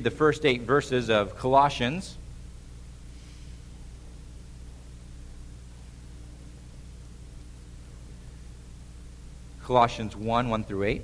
the first 8 verses of Colossians. Colossians 1 through 8.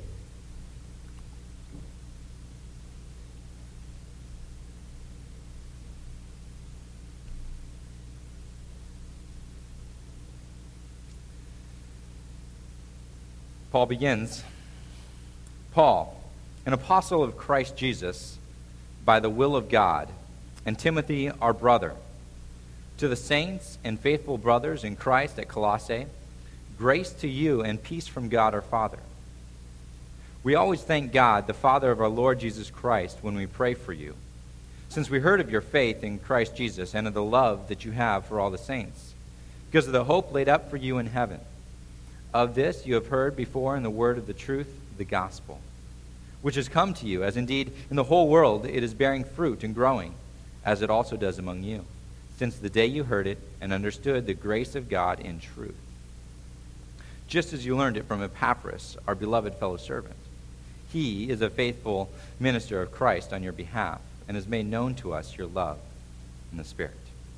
Paul begins, Paul, an apostle of Christ Jesus, by the will of God, and Timothy, our brother, to the saints and faithful brothers in Christ at Colossae, grace to you and peace from God our Father. We always thank God, the Father of our Lord Jesus Christ, when we pray for you, since we heard of your faith in Christ Jesus and of the love that you have for all the saints, because of the hope laid up for you in heaven. Of this you have heard before in the word of the truth, the gospel, which has come to you, as indeed in the whole world it is bearing fruit and growing, as it also does among you, since the day you heard it and understood the grace of God in truth. Just as you learned it from Epaphras, our beloved fellow servant. He is a faithful minister of Christ on your behalf, and has made known to us your love in the Spirit.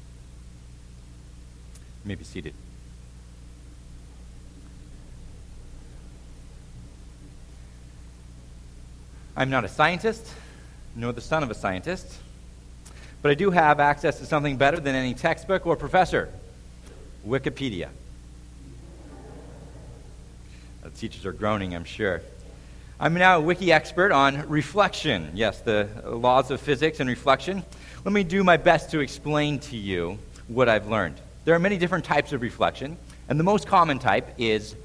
You may be seated. I'm not a scientist, nor the son of a scientist, but I do have access to something better than any textbook or professor, Wikipedia. The teachers are groaning, I'm sure. I'm now a wiki expert on reflection. Yes, the laws of physics and reflection. Let me do my best to explain to you what I've learned. There are many different types of reflection, and the most common type is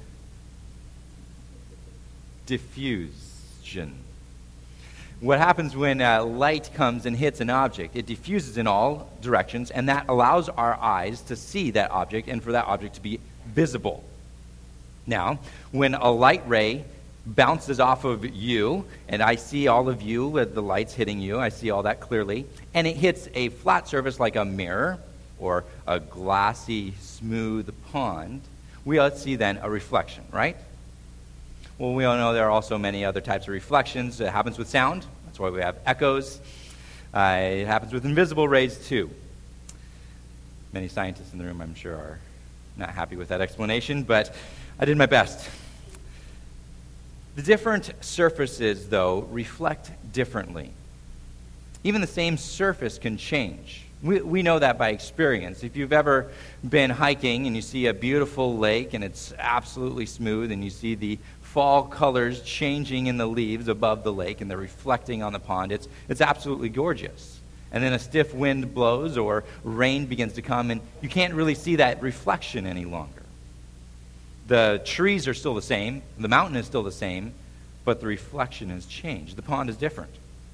diffusion. What happens when light comes and hits an object? It diffuses in all directions, and that allows our eyes to see that object and for that object to be visible. Now, when a light ray bounces off of you, and I see all of you with the lights hitting you, I see all that clearly, and it hits a flat surface like a mirror or a glassy, smooth pond, we see then a reflection, right? Well, we all know there are also many other types of reflections. It happens with sound. That's why we have echoes. It happens with invisible rays, too. Many scientists in the room, I'm sure, are not happy with that explanation, but I did my best. The different surfaces, though, reflect differently. Even the same surface can change. We know that by experience. If you've ever been hiking and you see a beautiful lake and it's absolutely smooth and you see the fall colors changing in the leaves above the lake and they're reflecting on the pond, it's absolutely gorgeous. And then a stiff wind blows or rain begins to come and you can't really see that reflection any longer. The trees are still the same, the mountain is still the same, but the reflection has changed. The pond is different.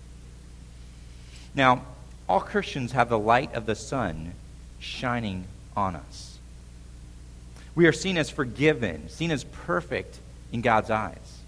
Now, all Christians have the light of the sun shining on us. We are seen as forgiven, seen as perfect in God's eyes.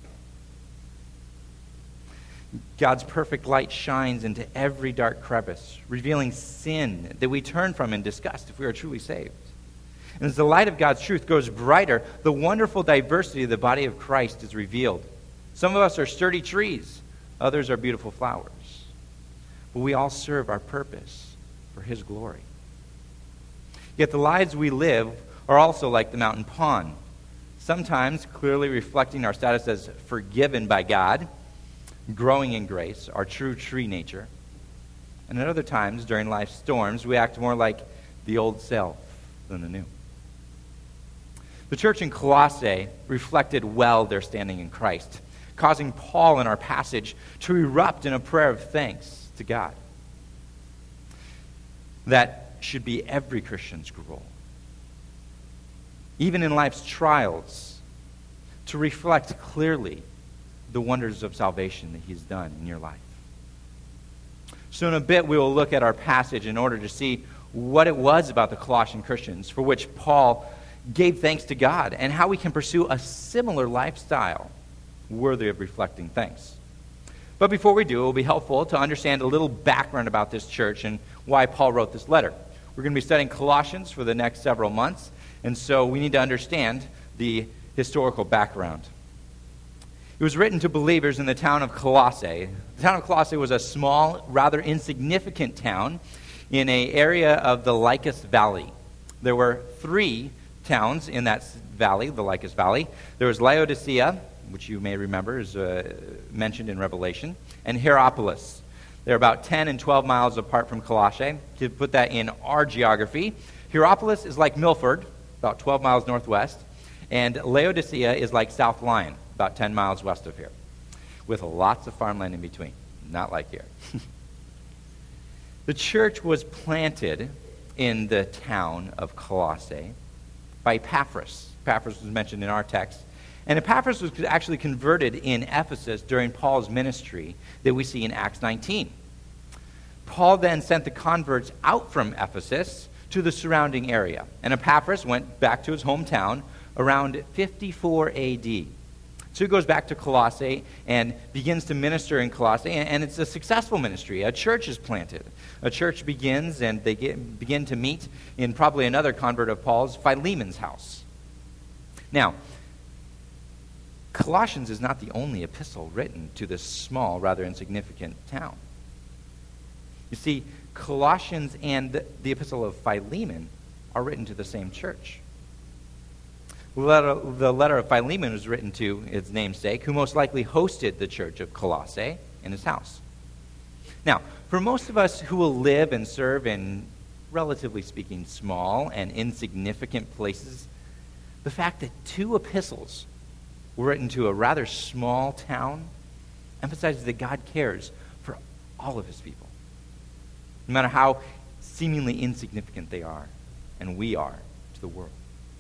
God's perfect light shines into every dark crevice, revealing sin that we turn from in disgust if we are truly saved. And as the light of God's truth grows brighter, the wonderful diversity of the body of Christ is revealed. Some of us are sturdy trees, others are beautiful flowers. But we all serve our purpose for His glory. Yet the lives we live are also like the mountain pond, sometimes clearly reflecting our status as forgiven by God, growing in grace, our true tree nature. And at other times, during life's storms, we act more like the old self than the new. The church in Colossae reflected well their standing in Christ, causing Paul in our passage to erupt in a prayer of thanks to God. That should be every Christian's role. Even in life's trials, to reflect clearly the wonders of salvation that He's done in your life. So in a bit we will look at our passage in order to see what it was about the Colossian Christians for which Paul gave thanks to God and how we can pursue a similar lifestyle worthy of reflecting thanks. But before we do, it will be helpful to understand a little background about this church and why Paul wrote this letter. We're going to be studying Colossians for the next several months, and so we need to understand the historical background. It was written to believers in the town of Colossae. The town of Colossae was a small, rather insignificant town in an area of the Lycus Valley. There were 3 towns in that valley, the Lycus Valley. There was Laodicea, which you may remember is mentioned in Revelation, and Hierapolis. They're about 10 and 12 miles apart from Colossae. To put that in our geography, Hierapolis is like Milford, about 12 miles northwest, and Laodicea is like South Lyon, about 10 miles west of here, with lots of farmland in between, not like here. The church was planted in the town of Colossae by Epaphras. Epaphras was mentioned in our text. And Epaphras was actually converted in Ephesus during Paul's ministry that we see in Acts 19. Paul then sent the converts out from Ephesus to the surrounding area. And Epaphras went back to his hometown around 54 A.D. So he goes back to Colossae and begins to minister in Colossae, and it's a successful ministry. A church is planted. A church begins, and they begin to meet in probably another convert of Paul's, Philemon's house. Now, Colossians is not the only epistle written to this small, rather insignificant town. You see, Colossians and the epistle of Philemon are written to the same church. The letter of Philemon was written to its namesake, who most likely hosted the church of Colossae in his house. Now, for most of us who will live and serve in, relatively speaking, small and insignificant places, the fact that 2 epistles were written to a rather small town emphasizes that God cares for all of his people, no matter how seemingly insignificant they are, and we are to the world.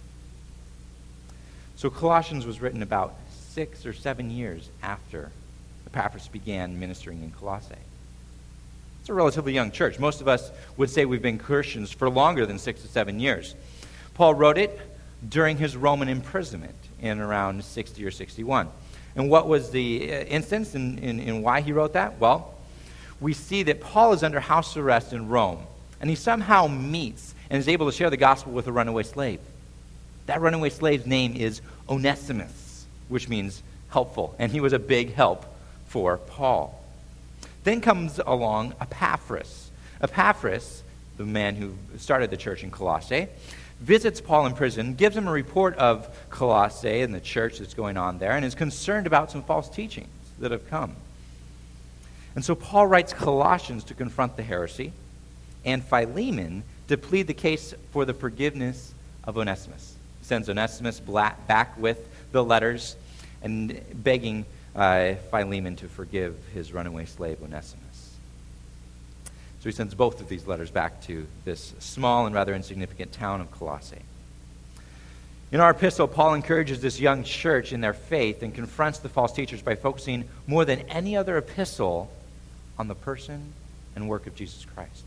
So Colossians was written about 6 or 7 years after Epaphras began ministering in Colossae. It's a relatively young church. Most of us would say we've been Christians for longer than 6 to 7 years. Paul wrote it during his Roman imprisonment in around 60 or 61. And what was the instance in why he wrote that? Well, we see that Paul is under house arrest in Rome, and he somehow meets and is able to share the gospel with a runaway slave. That runaway slave's name is Onesimus, which means helpful, and he was a big help for Paul. Then comes along Epaphras. Epaphras, the man who started the church in Colossae, visits Paul in prison, gives him a report of Colossae and the church that's going on there, and is concerned about some false teachings that have come. And so Paul writes Colossians to confront the heresy, and Philemon to plead the case for the forgiveness of Onesimus. He sends Onesimus back with the letters and begging Philemon to forgive his runaway slave Onesimus. So he sends both of these letters back to this small and rather insignificant town of Colossae. In our epistle, Paul encourages this young church in their faith and confronts the false teachers by focusing more than any other epistle on the person and work of Jesus Christ.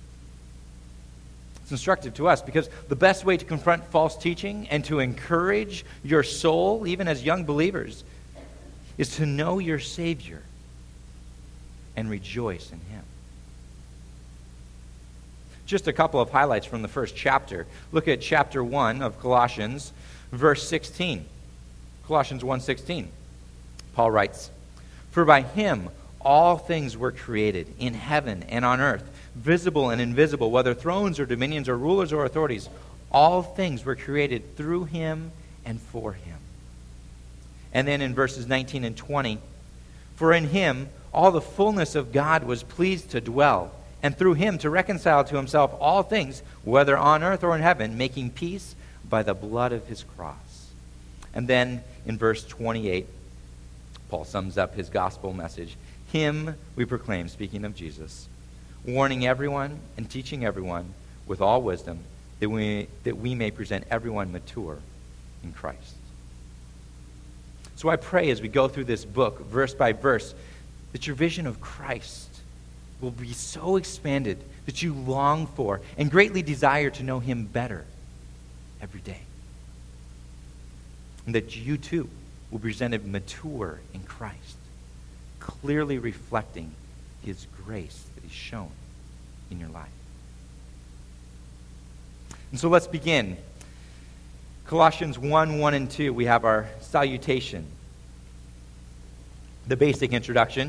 It's instructive to us because the best way to confront false teaching and to encourage your soul, even as young believers, is to know your Savior and rejoice in Him. Just a couple of highlights from the first chapter. Look at chapter 1 of Colossians, verse 16. Colossians 1:16. Paul writes, "For by Him all things were created, in heaven and on earth, visible and invisible, whether thrones or dominions or rulers or authorities. All things were created through Him and for Him." And then in verses 19 and 20, "For in Him all the fullness of God was pleased to dwell, and through Him to reconcile to Himself all things, whether on earth or in heaven, making peace by the blood of His cross." And then in verse 28, Paul sums up his gospel message. "Him we proclaim," speaking of Jesus, "warning everyone and teaching everyone with all wisdom, that we may present everyone mature in Christ." So I pray as we go through this book, verse by verse, that your vision of Christ will be so expanded that you long for and greatly desire to know Him better every day. And that you too will be presented mature in Christ, clearly reflecting His grace that He's shown in your life. And so let's begin. Colossians 1:1 and 2, we have our salutation. the basic introduction.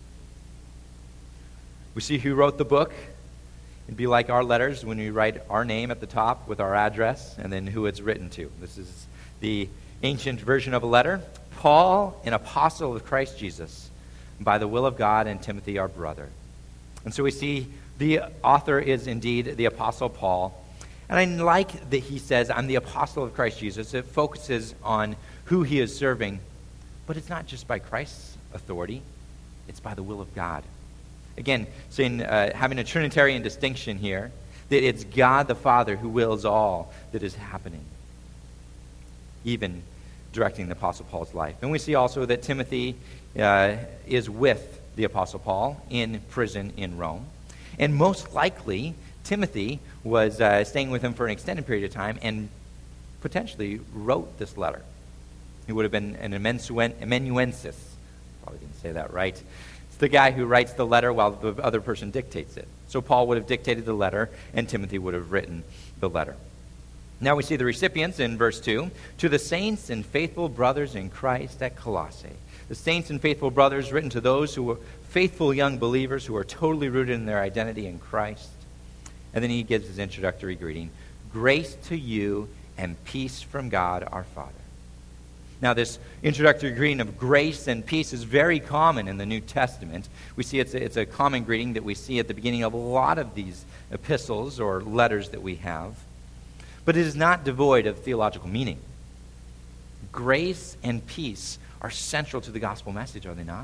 We see who wrote the book. It'd be like our letters when we write our name at the top with our address and then who it's written to. This is the ancient version of a letter. Paul, an apostle of Christ Jesus, by the will of God, and Timothy, our brother. And so we see the author is indeed the Apostle Paul. And I like that he says, I'm the apostle of Christ Jesus. It focuses on who he is serving. But it's not just by Christ's authority. It's by the will of God. Again, saying, having a Trinitarian distinction here, that it's God the Father who wills all that is happening, even directing the Apostle Paul's life. And we see also that Timothy is with the Apostle Paul in prison in Rome. And most likely, Timothy was staying with him for an extended period of time and potentially wrote this letter. He would have been an amanuensis. Probably didn't say that right. It's the guy who writes the letter while the other person dictates it. So Paul would have dictated the letter, and Timothy would have written the letter. Now we see the recipients in verse 2. To the saints and faithful brothers in Christ at Colossae. The saints and faithful brothers written to those who were faithful young believers who are totally rooted in their identity in Christ. And then he gives his introductory greeting. Grace to you and peace from God our Father. Now this introductory greeting of grace and peace is very common in the New Testament. We see it's a common greeting that we see at the beginning of a lot of these epistles or letters that we have. But it is not devoid of theological meaning. Grace and peace are central to the gospel message, are they not?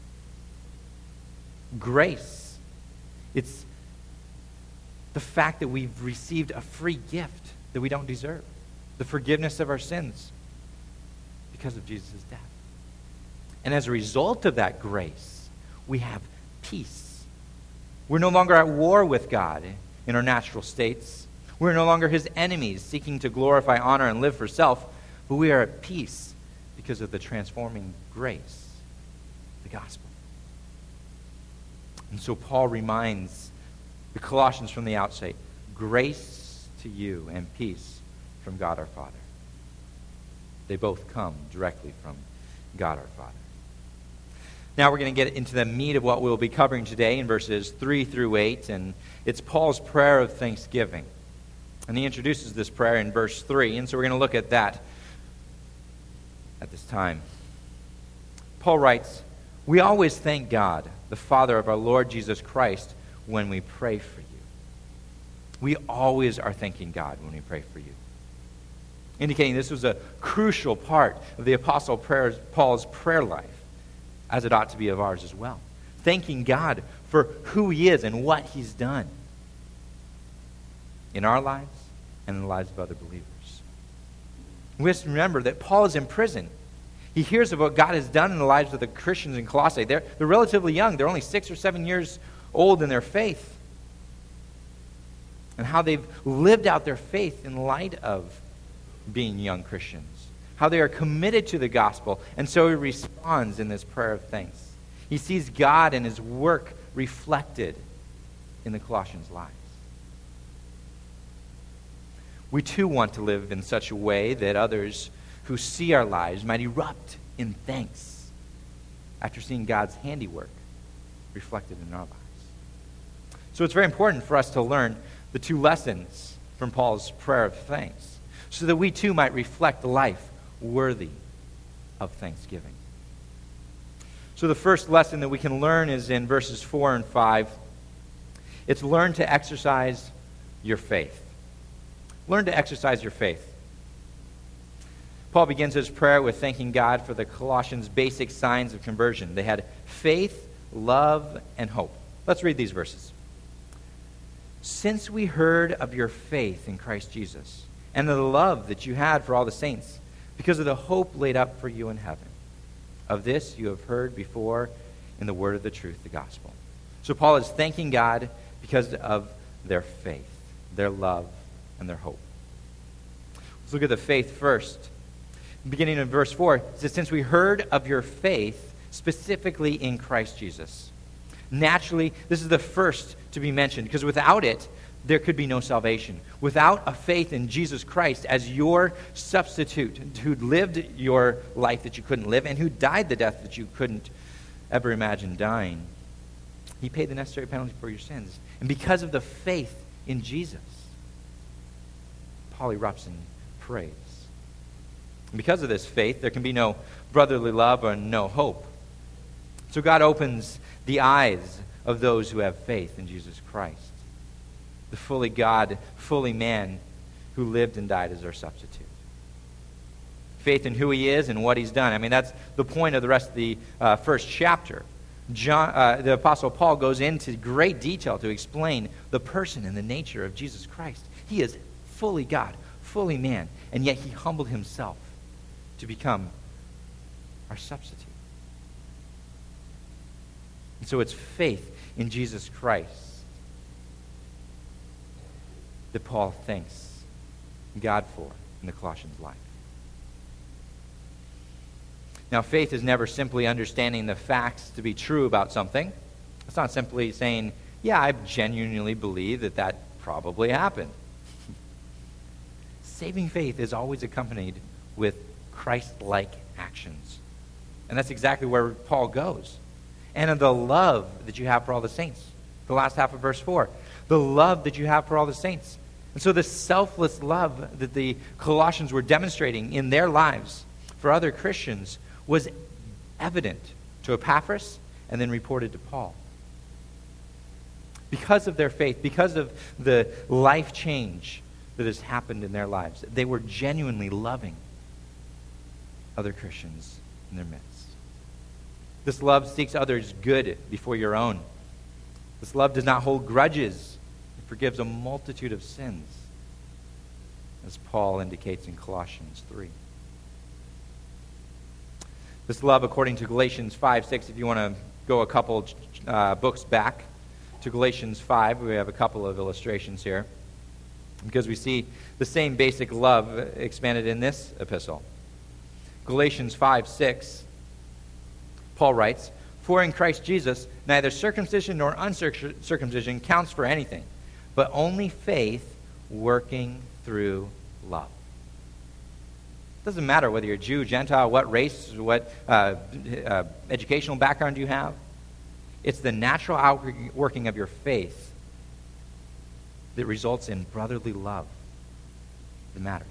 Grace. It's the fact that we've received a free gift that we don't deserve. The forgiveness of our sins because of Jesus' death. And as a result of that grace, we have peace. We're no longer at war with God in our natural states. We're no longer his enemies seeking to glorify, honor, and live for self, but we are at peace because of the transforming grace, the gospel. And so Paul reminds the Colossians from the outset, grace to you and peace from God our Father. They both come directly from God our Father. Now we're going to get into the meat of what we'll be covering today in verses 3 through 8, and it's Paul's prayer of thanksgiving. And he introduces this prayer in verse 3, and so we're going to look at that at this time. Paul writes, we always thank God, the Father of our Lord Jesus Christ, when we pray for you. We always are thanking God when we pray for you. Indicating this was a crucial part of the Apostle Paul's prayer life, as it ought to be of ours as well. Thanking God for who he is and what he's done in our lives and in the lives of other believers. We have to remember that Paul is in prison. He hears of what God has done in the lives of the Christians in Colossae. They're relatively young. They're only 6 or 7 years old in their faith. And how they've lived out their faith in light of being young Christians. How they are committed to the gospel. And so he responds in this prayer of thanks. He sees God and his work reflected in the Colossians' lives. We too want to live in such a way that others who see our lives might erupt in thanks after seeing God's handiwork reflected in our lives. So it's very important for us to learn the 2 lessons from Paul's prayer of thanks so that we too might reflect a life worthy of thanksgiving. So the first lesson that we can learn is in verses 4 and 5. It's learn to exercise your faith. Learn to exercise your faith. Paul begins his prayer with thanking God for the Colossians' basic signs of conversion. They had faith, love, and hope. Let's read these verses. Since we heard of your faith in Christ Jesus and of the love that you had for all the saints, because of the hope laid up for you in heaven. Of this you have heard before in the word of the truth, the gospel. So Paul is thanking God because of their faith, their love, and their hope. Let's look at the faith first. Beginning in verse 4, it says, since we heard of your faith specifically in Christ Jesus. Naturally, this is the first to be mentioned, because without it, there could be no salvation. Without a faith in Jesus Christ as your substitute, who lived your life that you couldn't live, and who died the death that you couldn't ever imagine dying. He paid the necessary penalty for your sins. And because of the faith in Jesus, Paul erupts in praise. And because of this faith, there can be no brotherly love or no hope. So God opens the eyes of those who have faith in Jesus Christ, the fully God, fully man who lived and died as our substitute. Faith in who he is and what he's done. I mean, that's the point of the rest of the first chapter. The Apostle Paul goes into great detail to explain the person and the nature of Jesus Christ. He is fully God, fully man, and yet he humbled himself to become our substitute. And so it's faith in Jesus Christ that Paul thanks God for in the Colossians life. Now, faith is never simply understanding the facts to be true about something. It's not simply saying, yeah, I genuinely believe that that probably happened. Saving faith is always accompanied with Christ-like actions. And that's exactly where Paul goes. And in the love that you have for all the saints. The last half of verse 4. The love that you have for all the saints. And so this selfless love that the Colossians were demonstrating in their lives for other Christians was evident to Epaphras and then reported to Paul. Because of their faith, because of the life change that has happened in their lives, they were genuinely loving other Christians in their midst. This love seeks others' good before your own. This love does not hold grudges. It forgives a multitude of sins, as Paul indicates in Colossians 3. This love, according to Galatians 5:6, if you want to go a couple books back to Galatians 5, we have a couple of illustrations here, because we see the same basic love expanded in this epistle. Galatians 5:6, Paul writes, "For in Christ Jesus, neither circumcision nor uncircumcision counts for anything, but only faith working through love." It doesn't matter whether you're Jew, Gentile, what race, what educational background you have. It's the natural outworking of your faith that results in brotherly love that matters.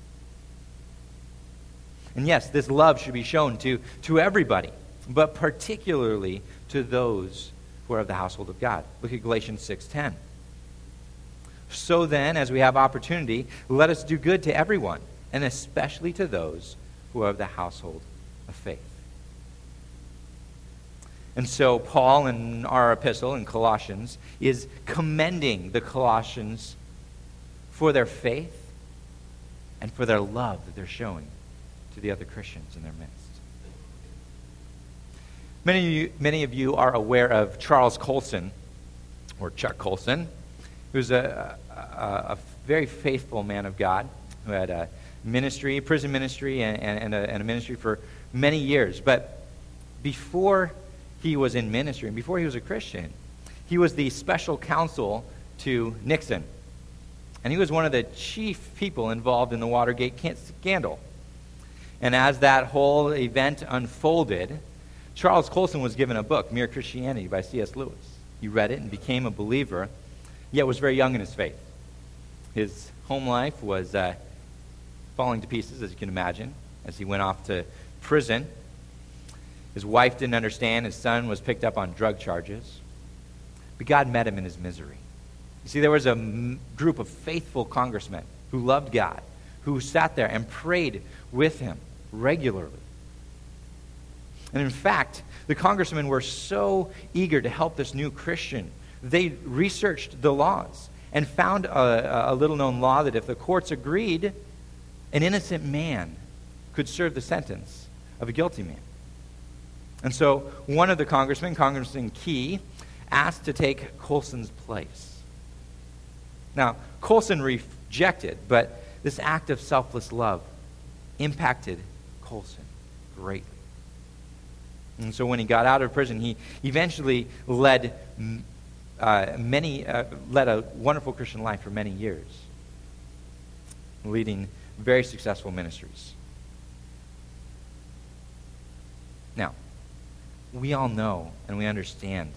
And yes, this love should be shown to everybody, but particularly to those who are of the household of God. Look at Galatians 6:10. "So then, as we have opportunity, let us do good to everyone, and especially to those who are of the household of faith." And so Paul, in our epistle in Colossians, is commending the Colossians for their faith and for their love that they're showing to the other Christians in their midst. Many of you are aware of Charles Colson, or Chuck Colson, who's a very faithful man of God who had a ministry, prison ministry, and a ministry for many years. But before he was in ministry, and before he was a Christian, he was the special counsel to Nixon. And he was one of the chief people involved in the Watergate scandal. And as that whole event unfolded, Charles Colson was given a book, Mere Christianity by C.S. Lewis. He read it and became a believer, yet was very young in his faith. His home life was falling to pieces, as you can imagine, as he went off to prison. His wife didn't understand. His son was picked up on drug charges. But God met him in his misery. You see, there was a group of faithful congressmen who loved God, who sat there and prayed with him regularly. And in fact, the congressmen were so eager to help this new Christian, they researched the laws and found a little-known law that if the courts agreed, an innocent man could serve the sentence of a guilty man. And so one of the congressmen, Congressman Key, asked to take Colson's place. Now, Colson rejected, but this act of selfless love impacted Colson greatly. And so when he got out of prison, he eventually led a wonderful Christian life for many years, leading very successful ministries. Now, we all know and we understand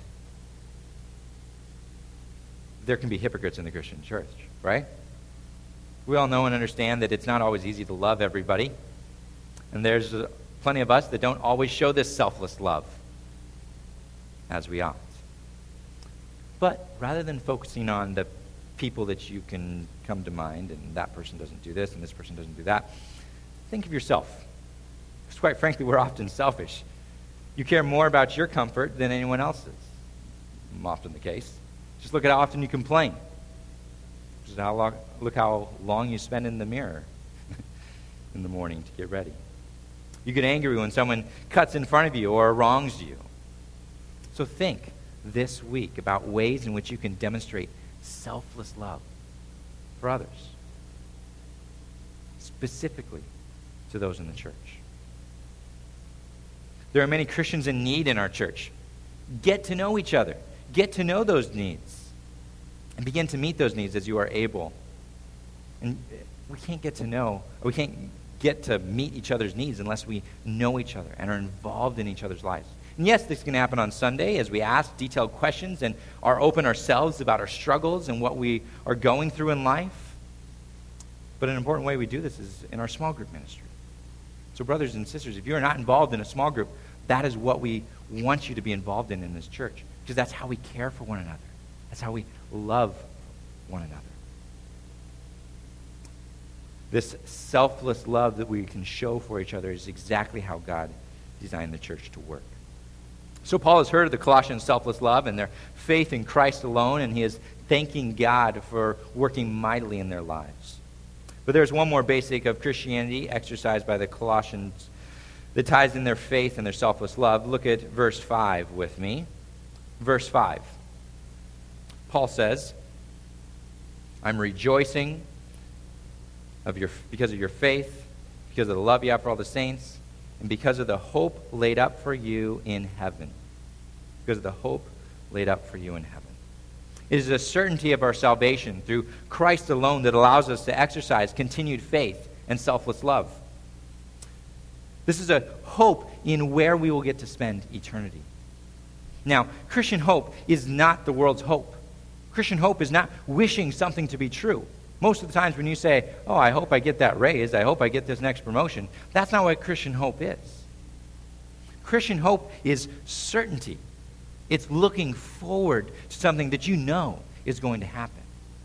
there can be hypocrites in the Christian church, right? We all know and understand that it's not always easy to love everybody. And there's plenty of us that don't always show this selfless love as we ought. But rather than focusing on the people that you can come to mind, and that person doesn't do this and this person doesn't do that, think of yourself. Because quite frankly, we're often selfish. You care more about your comfort than anyone else's. Often the case. Just look at how often you complain. Look how long you spend in the mirror in the morning to get ready. You get angry when someone cuts in front of you or wrongs you. So think this week about ways in which you can demonstrate selfless love for others, specifically to those in the church. There are many Christians in need in our church. Get to know each other. Get to know those needs. And begin to meet those needs as you are able. And we can't get to meet each other's needs unless we know each other and are involved in each other's lives. And yes, this can happen on Sunday as we ask detailed questions and are open ourselves about our struggles and what we are going through in life. But an important way we do this is in our small group ministry. So brothers and sisters, if you are not involved in a small group, that is what we want you to be involved in this church. Because that's how we care for one another. That's how we love one another. This selfless love that we can show for each other is exactly how God designed the church to work. So Paul has heard of the Colossians' selfless love and their faith in Christ alone, and he is thanking God for working mightily in their lives. But there's one more basic of Christianity exercised by the Colossians that ties in their faith and their selfless love. Look at verse 5 with me. Verse 5. Paul says, I'm rejoicing because of your faith, because of the love you have for all the saints, and because of the hope laid up for you in heaven. Because of the hope laid up for you in heaven. It is a certainty of our salvation through Christ alone that allows us to exercise continued faith and selfless love. This is a hope in where we will get to spend eternity. Now, Christian hope is not the world's hope. Christian hope is not wishing something to be true. Most of the times when you say, oh, I hope I get that raise, I hope I get this next promotion, that's not what Christian hope is. Christian hope is certainty. It's looking forward to something that you know is going to happen.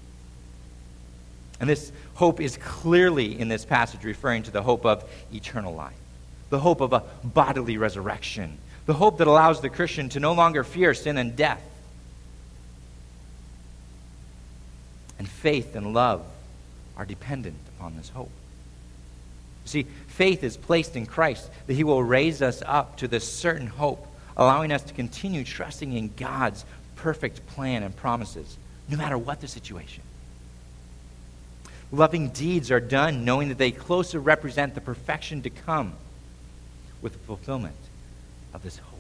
And this hope is clearly in this passage referring to the hope of eternal life, the hope of a bodily resurrection, the hope that allows the Christian to no longer fear sin and death. And faith and love are dependent upon this hope. You see, faith is placed in Christ, that he will raise us up to this certain hope, allowing us to continue trusting in God's perfect plan and promises, no matter what the situation. Loving deeds are done knowing that they closer represent the perfection to come with the fulfillment of this hope.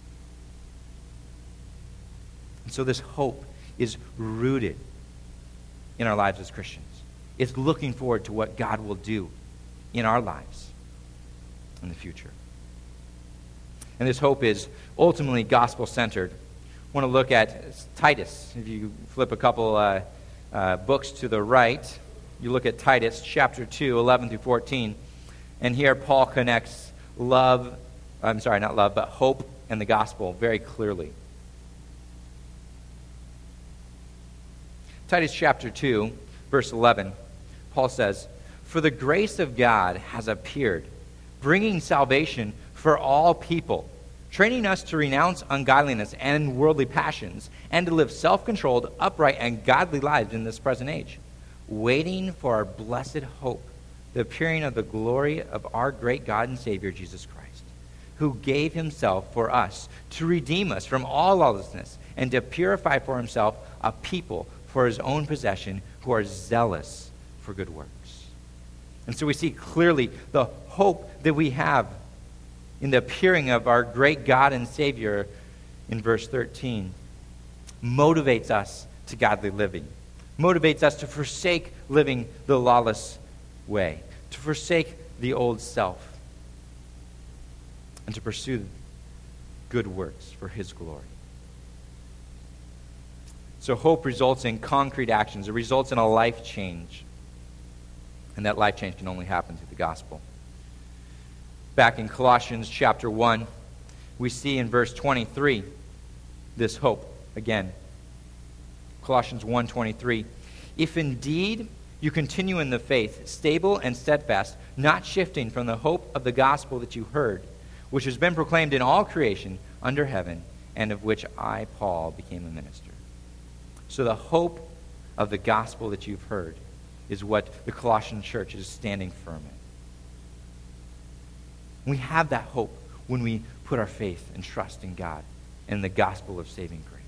And so this hope is rooted in our lives as Christians. It's looking forward to what God will do in our lives in the future. And this hope is ultimately gospel-centered. I want to look at Titus. If you flip a couple books to the right, you look at Titus chapter 2, 11 through 14. And here Paul connects hope and the gospel very clearly. Titus chapter 2, verse 11, Paul says, "For the grace of God has appeared, bringing salvation for all people, training us to renounce ungodliness and worldly passions, and to live self-controlled, upright, and godly lives in this present age, waiting for our blessed hope, the appearing of the glory of our great God and Savior, Jesus Christ, who gave himself for us to redeem us from all lawlessness and to purify for himself a people for his own possession who are zealous for good works." And so we see clearly the hope that we have in the appearing of our great God and Savior in verse 13 motivates us to godly living, motivates us to forsake living the lawless way, to forsake the old self, and to pursue good works for his glory. So hope results in concrete actions. It results in a life change. And that life change can only happen through the gospel. Back in Colossians chapter 1, we see in verse 23 this hope again. Colossians 1:23. If indeed you continue in the faith, stable and steadfast, not shifting from the hope of the gospel that you heard, which has been proclaimed in all creation under heaven, and of which I, Paul, became a minister. So the hope of the gospel that you've heard is what the Colossian church is standing firm in. We have that hope when we put our faith and trust in God and the gospel of saving grace.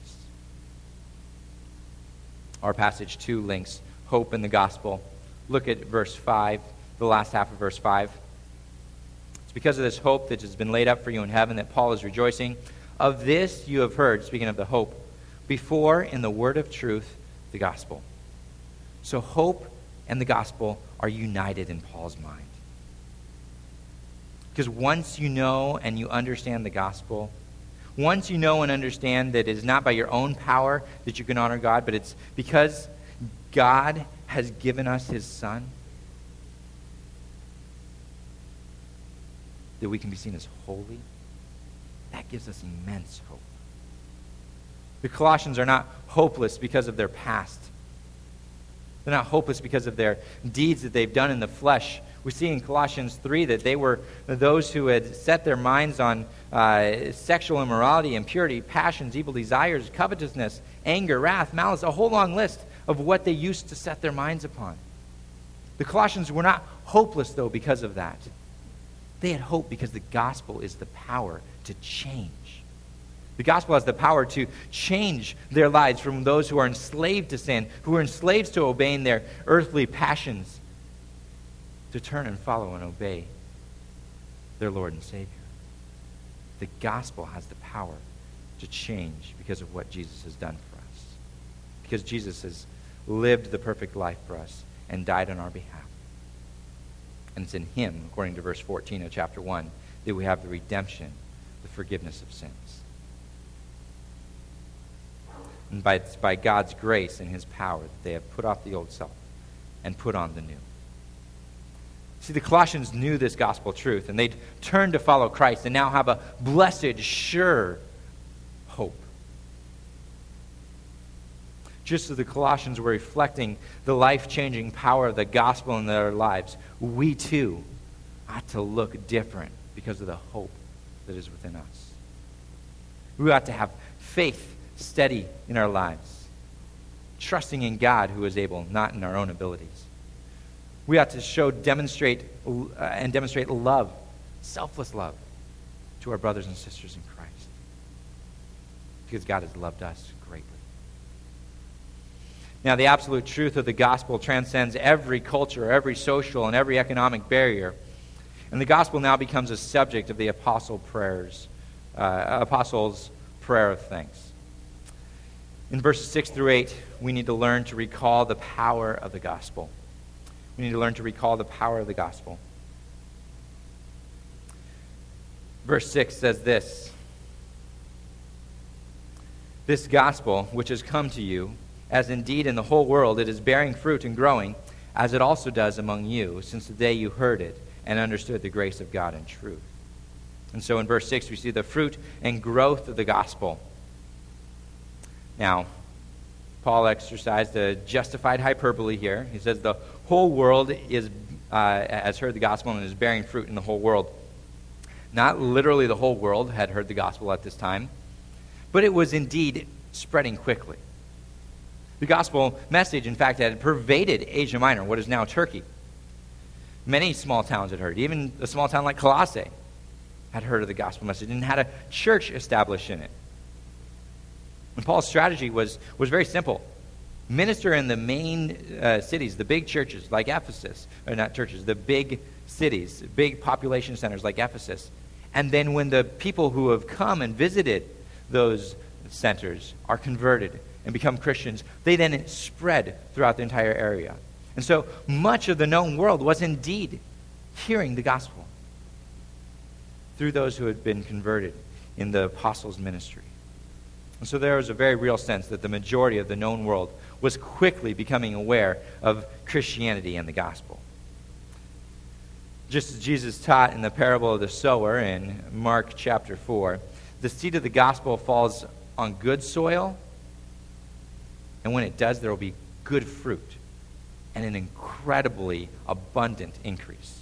Our passage 2 links hope in the gospel. Look at verse 5, the last half of verse 5. It's because of this hope that has been laid up for you in heaven that Paul is rejoicing. Of this you have heard, speaking of the hope, before in the word of truth, the gospel. So hope and the gospel are united in Paul's mind. Because once you know and you understand the gospel, once you know and understand that it is not by your own power that you can honor God, but it's because God has given us his Son, that we can be seen as holy, that gives us immense hope. The Colossians are not hopeless because of their past. They're not hopeless because of their deeds that they've done in the flesh. We see in Colossians 3 that they were those who had set their minds on sexual immorality, impurity, passions, evil desires, covetousness, anger, wrath, malice, a whole long list of what they used to set their minds upon. The Colossians were not hopeless, though, because of that. They had hope because the gospel is the power to change. The gospel has the power to change their lives from those who are enslaved to sin, who are enslaved to obeying their earthly passions, to turn and follow and obey their Lord and Savior. The gospel has the power to change because of what Jesus has done for us. Because Jesus has lived the perfect life for us and died on our behalf. And it's in him, according to verse 14 of chapter 1, that we have the redemption, the forgiveness of sins. And it's by God's grace and his power that they have put off the old self and put on the new. See, the Colossians knew this gospel truth, and they'd turned to follow Christ and now have a blessed, sure hope. Just as the Colossians were reflecting the life-changing power of the gospel in their lives, we too ought to look different because of the hope that is within us. We ought to have faith steady in our lives, trusting in God who is able, not in our own abilities. We ought to demonstrate love, selfless love, to our brothers and sisters in Christ, because God has loved us greatly. Now, the absolute truth of the gospel transcends every culture, every social, and every economic barrier, and the gospel now becomes a subject of the apostles' prayer of thanks. In verses 6 through 8, we need to learn to recall the power of the gospel. We need to learn to recall the power of the gospel. Verse 6 says this: "This gospel which has come to you, as indeed in the whole world it is bearing fruit and growing, as it also does among you, since the day you heard it and understood the grace of God in truth." And so in verse 6 we see the fruit and growth of the gospel. Now, Paul exercised a justified hyperbole here. He says the whole world has heard the gospel and is bearing fruit in the whole world. Not literally the whole world had heard the gospel at this time, but it was indeed spreading quickly. The gospel message, in fact, had pervaded Asia Minor, what is now Turkey. Many small towns had heard. Even a small town like Colossae had heard of the gospel message and had a church established in it. And Paul's strategy was very simple. Minister in the main cities, the big churches like Ephesus, or not churches, the big cities, big population centers like Ephesus. And then when the people who have come and visited those centers are converted and become Christians, they then spread throughout the entire area. And so much of the known world was indeed hearing the gospel through those who had been converted. in the apostles' ministry. And so there was a very real sense that the majority of the known world was quickly becoming aware of Christianity and the gospel. Just as Jesus taught in the parable of the sower in Mark chapter 4, the seed of the gospel falls on good soil, and when it does, there will be good fruit and an incredibly abundant increase.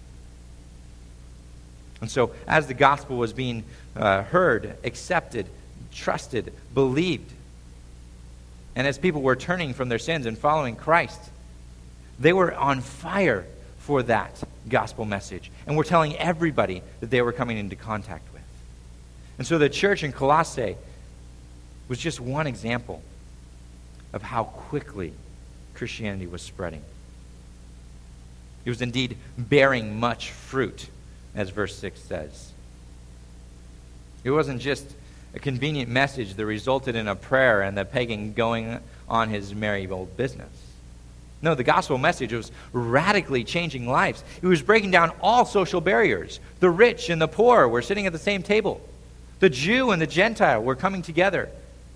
And so as the gospel was being heard, accepted, trusted, believed, and as people were turning from their sins and following Christ, they were on fire for that gospel message and were telling everybody that they were coming into contact with. And so the church in Colossae was just one example of how quickly Christianity was spreading. It was indeed bearing much fruit, as verse 6 says. It wasn't just a convenient message that resulted in a prayer and the pagan going on his merry old business. No, the gospel message was radically changing lives. It was breaking down all social barriers. The rich and the poor were sitting at the same table. The Jew and the Gentile were coming together.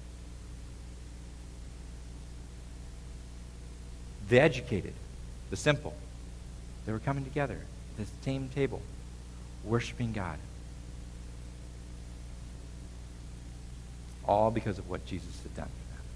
The educated, the simple, they were coming together at the same table, worshiping God. All because of what Jesus had done for them.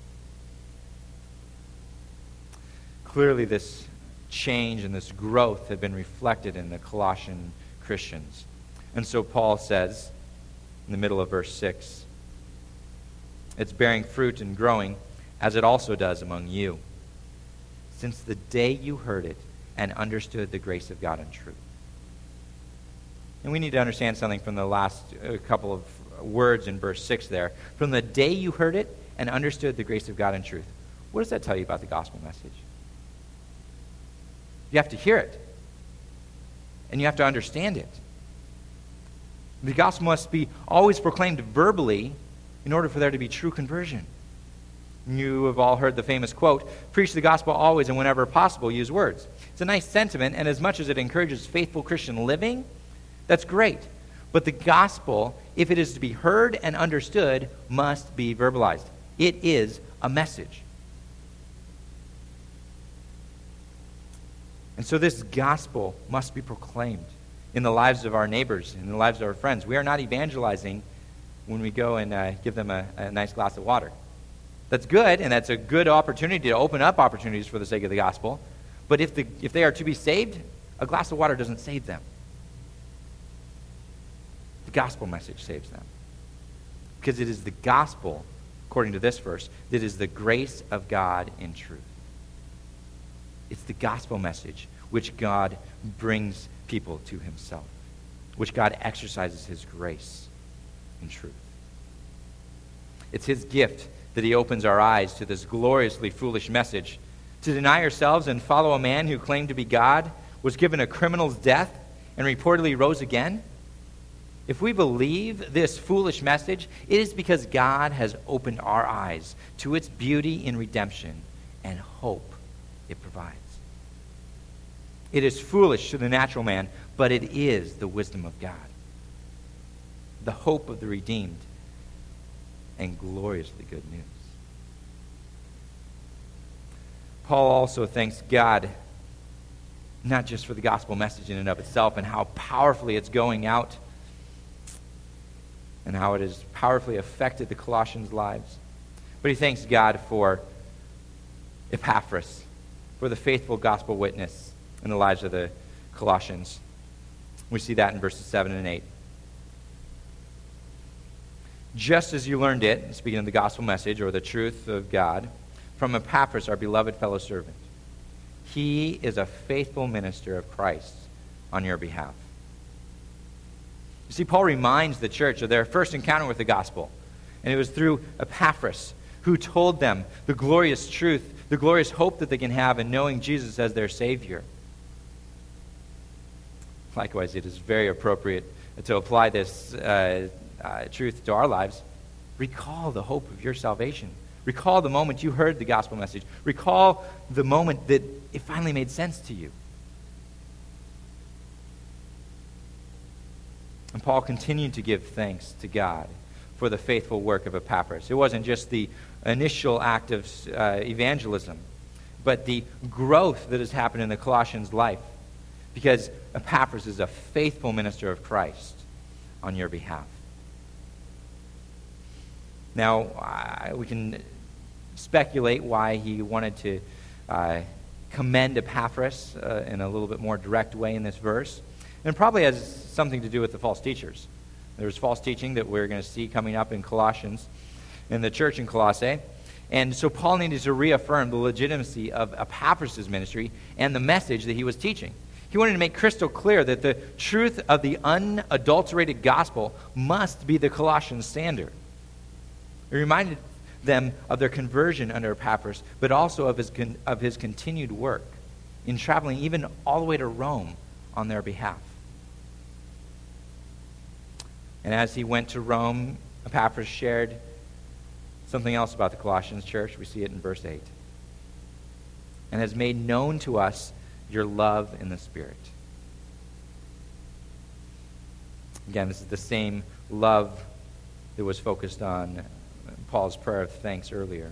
Clearly, this change and this growth had been reflected in the Colossian Christians. And so Paul says, in the middle of verse 6, it's bearing fruit and growing, as it also does among you, since the day you heard it and understood the grace of God in truth. And we need to understand something from the last couple of words in verse 6 there. From the day you heard it and understood the grace of God in truth. What does that tell you about the gospel message? You have to hear it. And you have to understand it. The gospel must be always proclaimed verbally in order for there to be true conversion. You have all heard the famous quote, preach the gospel always and whenever possible, use words. It's a nice sentiment, and as much as it encourages faithful Christian living, that's great. But the gospel, if it is to be heard and understood, must be verbalized. It is a message. And so this gospel must be proclaimed in the lives of our neighbors, in the lives of our friends. We are not evangelizing when we go and give them a nice glass of water. That's good, and that's a good opportunity to open up opportunities for the sake of the gospel. But if they are to be saved, a glass of water doesn't save them. The gospel message saves them. Because it is the gospel, according to this verse, that is the grace of God in truth. It's the gospel message which God brings people to himself, which God exercises his grace in truth. It's his gift that he opens our eyes to this gloriously foolish message. To deny ourselves and follow a man who claimed to be God, was given a criminal's death, and reportedly rose again. If we believe this foolish message, it is because God has opened our eyes to its beauty in redemption and hope it provides. It is foolish to the natural man, but it is the wisdom of God, the hope of the redeemed, and gloriously good news. Paul also thanks God not just for the gospel message in and of itself and how powerfully it's going out and how it has powerfully affected the Colossians' lives, but he thanks God for Epaphras, for the faithful gospel witness in the lives of the Colossians. We see that in verses 7 and 8. Just as you learned it, speaking of the gospel message or the truth of God, from Epaphras, our beloved fellow servant. He is a faithful minister of Christ on your behalf. You see, Paul reminds the church of their first encounter with the gospel. And it was through Epaphras who told them the glorious truth, the glorious hope that they can have in knowing Jesus as their Savior. Likewise, it is very appropriate to apply this truth to our lives. Recall the hope of your salvation. Recall the moment you heard the gospel message. Recall the moment that it finally made sense to you. And Paul continued to give thanks to God for the faithful work of Epaphras. It wasn't just the initial act of evangelism, but the growth that has happened in the Colossians' life, because Epaphras is a faithful minister of Christ on your behalf. Now, we can speculate why he wanted to commend Epaphras in a little bit more direct way in this verse. And it probably has something to do with the false teachers. There's false teaching that we're going to see coming up in Colossians, in the church in Colossae. And so Paul needed to reaffirm the legitimacy of Epaphras' ministry and the message that he was teaching. He wanted to make crystal clear that the truth of the unadulterated gospel must be the Colossian standard. It reminded them of their conversion under Epaphras, but also of his continued work in traveling even all the way to Rome on their behalf. And as he went to Rome, Epaphras shared something else about the Colossians church. We see it in verse 8. And has made known to us your love in the Spirit. Again, this is the same love that was focused on Paul's prayer of thanks earlier.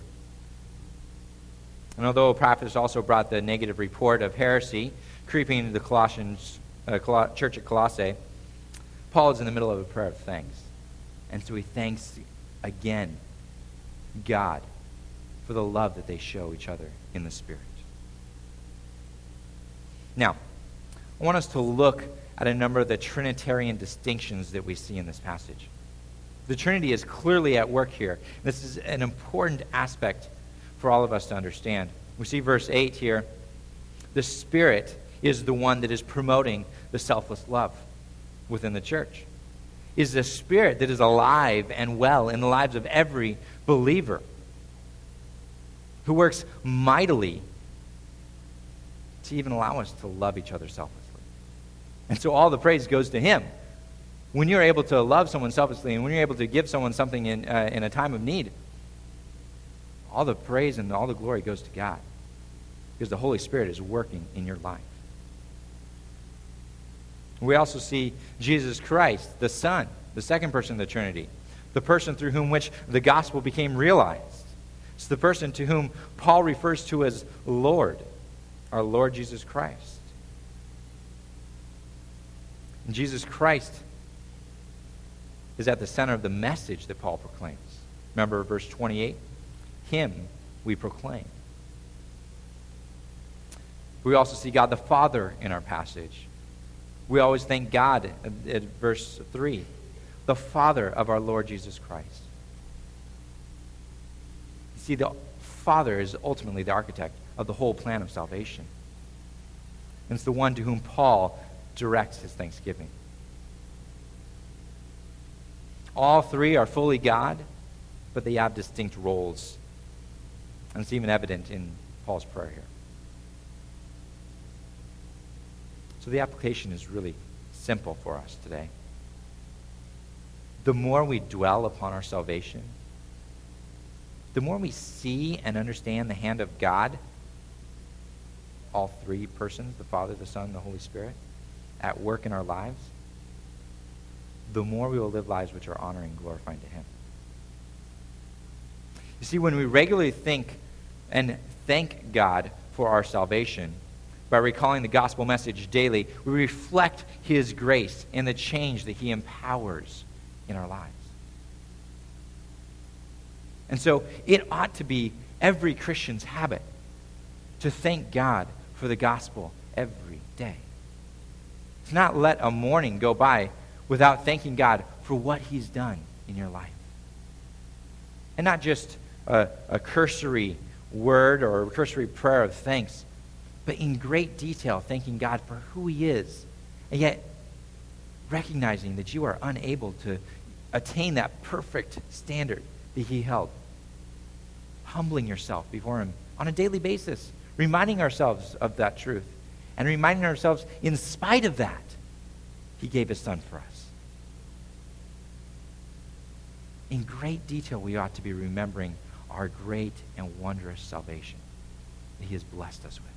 And although Epaphras also brought the negative report of heresy creeping into the Colossians church at Colossae, Paul is in the middle of a prayer of thanks. And so he thanks again God for the love that they show each other in the Spirit. Now, I want us to look at a number of the Trinitarian distinctions that we see in this passage. The Trinity is clearly at work here. This is an important aspect for all of us to understand. We see verse 8 here. The Spirit is the one that is promoting the selfless love within the church. It is the Spirit that is alive and well in the lives of every believer, who works mightily to even allow us to love each other selflessly. And so all the praise goes to Him. When you're able to love someone selflessly and when you're able to give someone something in a time of need, all the praise and all the glory goes to God, because the Holy Spirit is working in your life. We also see Jesus Christ, the Son, the second person of the Trinity, the person through whom which the gospel became realized. It's the person to whom Paul refers to as Lord, our Lord Jesus Christ. And Jesus Christ is at the center of the message that Paul proclaims. Remember verse 28? Him we proclaim. We also see God the Father in our passage. We always thank God at verse 3, the Father of our Lord Jesus Christ. You see, the Father is ultimately the architect of the whole plan of salvation. And it's the one to whom Paul directs his thanksgiving. All three are fully God, but they have distinct roles. And it's even evident in Paul's prayer here. So the application is really simple for us today. The more we dwell upon our salvation, the more we see and understand the hand of God, all three persons, the Father, the Son, and the Holy Spirit, at work in our lives, the more we will live lives which are honoring and glorifying to Him. You see, when we regularly think and thank God for our salvation, by recalling the gospel message daily, we reflect His grace and the change that He empowers in our lives. And so it ought to be every Christian's habit to thank God for the gospel every day. To not let a morning go by without thanking God for what He's done in your life. And not just a cursory word or a cursory prayer of thanks, but in great detail thanking God for who He is, and yet recognizing that you are unable to attain that perfect standard that He held. Humbling yourself before Him on a daily basis, reminding ourselves of that truth, and reminding ourselves, in spite of that, He gave His Son for us. In great detail, we ought to be remembering our great and wondrous salvation that He has blessed us with.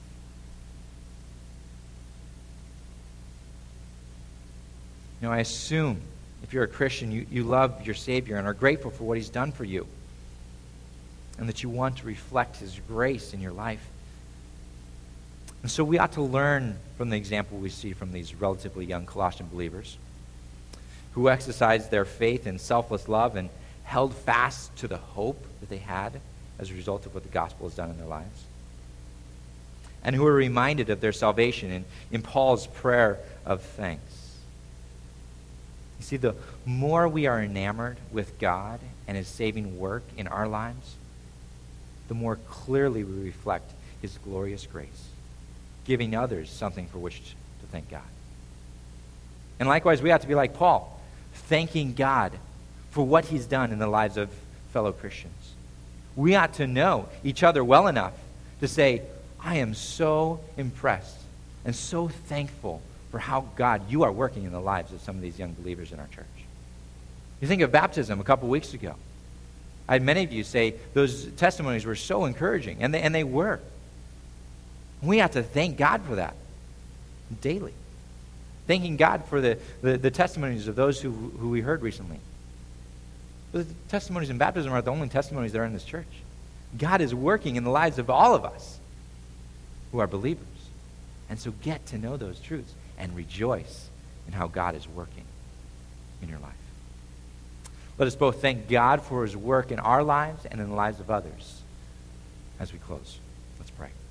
I assume If you're a Christian, you love your Savior and are grateful for what he's done for you, and that you want to reflect his grace in your life. And so we ought to learn from the example we see from these relatively young Colossian believers who exercised their faith in selfless love and held fast to the hope that they had as a result of what the gospel has done in their lives. And who are reminded of their salvation in Paul's prayer of thanks. You see, the more we are enamored with God and his saving work in our lives, the more clearly we reflect his glorious grace, giving others something for which to thank God. And likewise, we have to be like Paul, thanking God for what he's done in the lives of fellow Christians. We ought to know each other well enough to say, I am so impressed and so thankful for how, God, you are working in the lives of some of these young believers in our church. You think of baptism a couple weeks ago. I had many of you say those testimonies were so encouraging, and they were. We have to thank God for that daily. Thanking God for the testimonies of those who we heard recently. But the testimonies in baptism are the only testimonies that are in this church. God is working in the lives of all of us who are believers. And so get to know those truths and rejoice in how God is working in your life. Let us both thank God for his work in our lives and in the lives of others as we close. Let's pray.